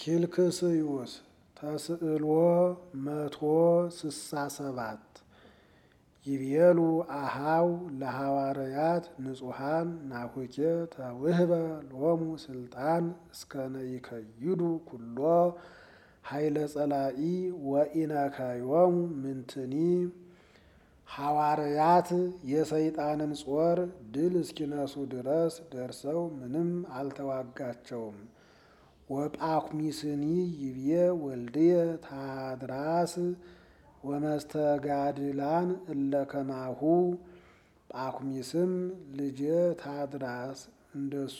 ኪልክስዩስ ተስዕሎ 167 ይቤሉ አሃው ለሐዋርያት ንጹሐን ናሁኬ ተውህበ ሎሙ ስልጣን እስከነ ይከይዱ ኩሎ ኃይለ ጸላኢ ወኢነካዮሙ ምንትኒ። ሐዋርያት የሰይጣንን ጾር ድል እስኪነሱ ድረስ ደርሰው ምንም አልተዋጋቸውም። ወጳኩሚስኒ ይብዬ ወልድየ ታድራስ ወመስተጋድላን እለከማሁ። ጳኩሚስም ልጄ ታድራስ እንደሱ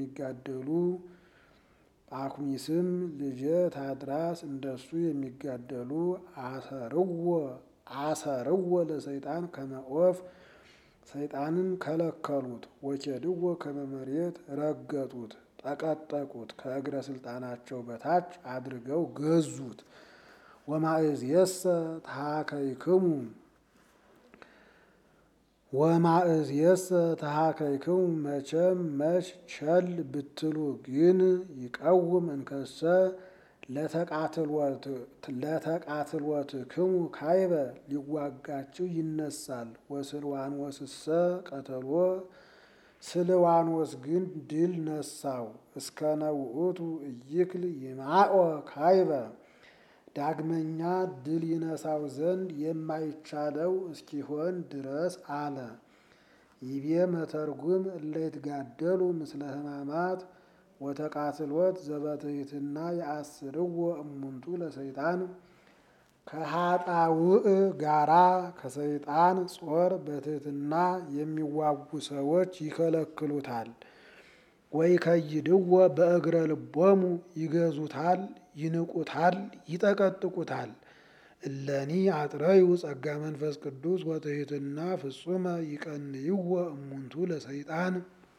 የሚጋደሉ አሰርዎ ለሰይጣን ከመኦፍ ሰይጣንን ከለከሉት። ወኬድዎ ከመመሬት ረገጡት፣ ጠቀጠቁት፣ ከእግረ ስልጣናቸው በታች አድርገው ገዙት። ወማእዝየሰ ተሃከይክሙ መቼም መች ቸል ብትሉ ግን ይቀውም እንከሰ ለተቃትሎትክሙ ካይበ ሊዋጋችሁ ይነሳል። ወስልዋኖስሰ ቀተሎ ስልዋኖስ ግን ድል ነሳው። እስከነ ውእቱ ኢይክል ይማኦ ካይበ ዳግመኛ ድል ይነሳው ዘንድ የማይቻለው እስኪሆን ድረስ አለ። ይቤ መተርጉም እለ ይትጋደሉ ምስለ ሕማማት ወተቃትሎት ዘበትሕትና የአስርዎ እሙንቱ ለሰይጣን። ከኃጣውእ ጋራ ከሰይጣን ጾር በትሕትና የሚዋጉ ሰዎች ይከለክሉታል። ወይ ከይድዎ በእግረ ልቦሙ ይገዙታል፣ ይንቁታል፣ ይጠቀጥቁታል። እለኒ አጥረዩ ጸጋ መንፈስ ቅዱስ ወትሕትና ፍጹመ ይቀንይዎ እሙንቱ ለሰይጣን።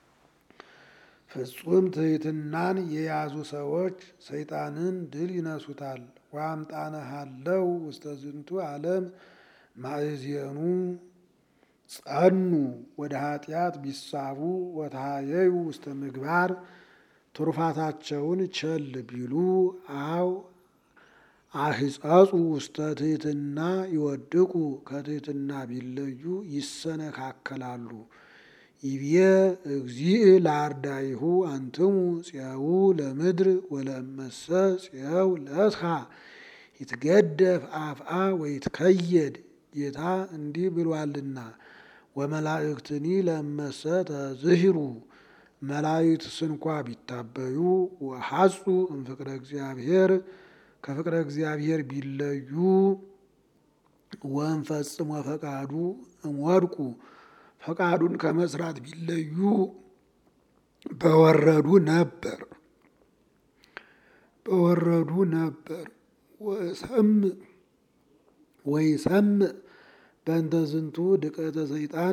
ፍጹም ትሕትናን የያዙ ሰዎች ሰይጣንን ድል ይነሱታል። ወአምጣነሃለው ውስተ ዝንቱ ዓለም ማእዜኑ ጸኑ ወደ ኃጢአት ቢሳቡ ወተሃየዩ ውስተ ምግባር። ትሩፋታቸውን ቸል ቢሉ አው አህጸጹ ውስተ ትሕትና ይወድቁ ከትሕትና ቢለዩ ይሰነካከላሉ። ይብዬ እግዚእ ለአርዳይሁ አንትሙ ጽየው ለምድር ወለመሰ ጽየው ለእስኻ ይትገደፍ አፍአ ወይትከየድ። ጌታ እንዲህ ብሏልና ወመላእክትኒ ለመሰ ተዝሂሩ መላእክት ስንኳ ቢታበዩ ወሐጹ እምፍቅረ እግዚአብሔር ከፍቅረ እግዚአብሔር ቢለዩ ወንፈጽሞ ፈቃዱ እምወድቁ ፈቃዱን ከመስራት ቢለዩ በወረዱ ነበር። ወይሰምዕ በእንተ ዝንቱ ድቀተ ሰይጣን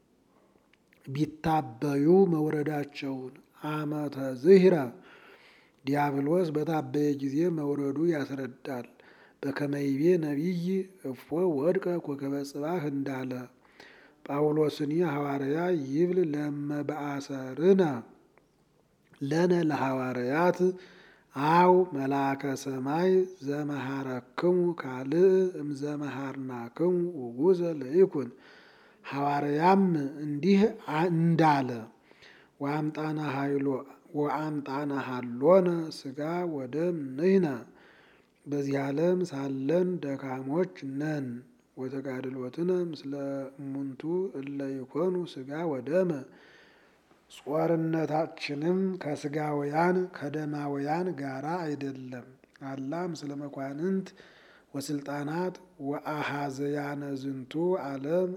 ቢታበዩ መውረዳቸውን አመተ ዝሂረ ዲያብሎስ በታበየ ጊዜ መውረዱ ያስረዳል። በከመይቤ ነቢይ እፎ ወድቀ ኮከበ ጽባህ እንዳለ ጳውሎስኒ ሐዋርያ ይብል ለመበአሰርነ ለነ ለሐዋርያት አው መልአከ ሰማይ ዘመሃረክሙ ካልእ እምዘመሃርናክሙ ውጉዘ ለይኩን። ሐዋርያም እንዲህ እንዳለ ወአምጣነ ሀሎነ ሥጋ ወደም ንሕነ በዚህ ዓለም ሳለን ደካሞች ነን። ወተጋድሎትነ ምስለ እሙንቱ እለ ይኮኑ ሥጋ ወደመ ጾርነታችንም ከሥጋውያን ከደማውያን ጋራ አይደለም። አላ ምስለ መኳንንት ወስልጣናት ወአሃዘያነ ዝንቱ ዓለም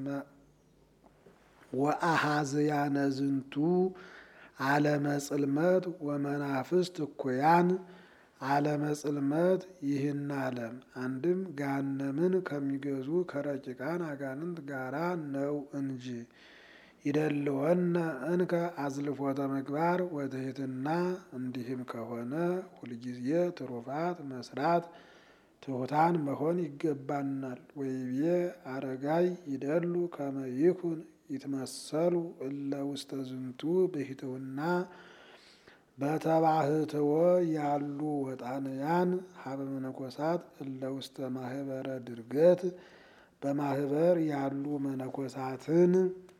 ዓለመ ጽልመት ወመናፍስት እኩያን። ዓለመ ጽልመት ይህን ዓለም አንድም ገሃነምን ከሚገዙ ከረቂቃን አጋንንት ጋራ ነው እንጂ። ይደልወነ እንከ አዝልፎተ ምግባር ወትሕትና። እንዲህም ከሆነ ሁልጊዜ ትሩፋት መስራት ትሑታን መሆን ይገባናል። ወይቤ አረጋይ ይደሉ ከመ ይኩን ይትመሰሉ እለ ውስተ ዝንቱ ብሕትውና በተባህትዎ ያሉ ወጣንያን ሀበ መነኮሳት እለ ውስተ ማህበረ ድርገት በማህበር ያሉ መነኮሳትን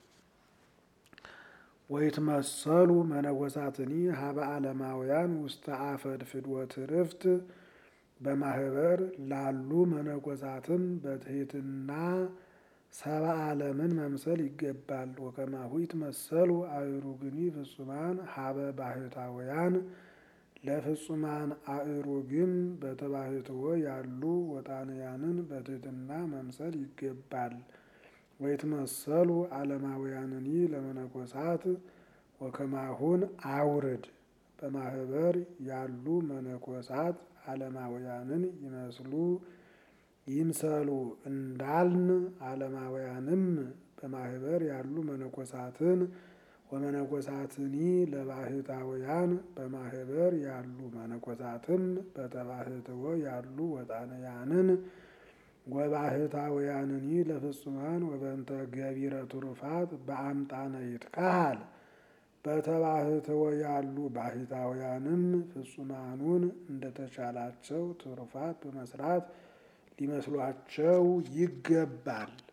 ወይትመሰሉ መነኮሳትኒ ሀበ ዓለማውያን ውስተ አፈድፍድወ ትርፍት በማህበር ላሉ መነኮሳትም በትሕትና ሰብአ ዓለምን መምሰል ይገባል። ወከማሁ ይትመሰሉ አእሩግኒ ፍጹማን ሀበ ባህታውያን ለፍጹማን አእሩግም በተባህትዎ ያሉ ወጣንያንን በትሕትና መምሰል ይገባል። ወይትመሰሉ ዓለማውያንኒ ለመነኮሳት ወከማሁን አውርድ በማህበር ያሉ መነኮሳት ዓለማውያንን ይምሰሉ እንዳልን ዓለማውያንም በማህበር ያሉ መነኮሳትን ወመነኮሳትኒ ለባህታውያን በማህበር ያሉ መነኮሳትም በተባህትዎ ያሉ ወጣንያንን ወባህታውያንኒ ለፍጹማን ወበእንተ ገቢረ ትሩፋት በአምጣነ ይትካሃል በተባህትዎ ያሉ ባህታውያንም ፍጹማኑን እንደተቻላቸው ትሩፋት በመስራት ሊመስሏቸው ይገባል።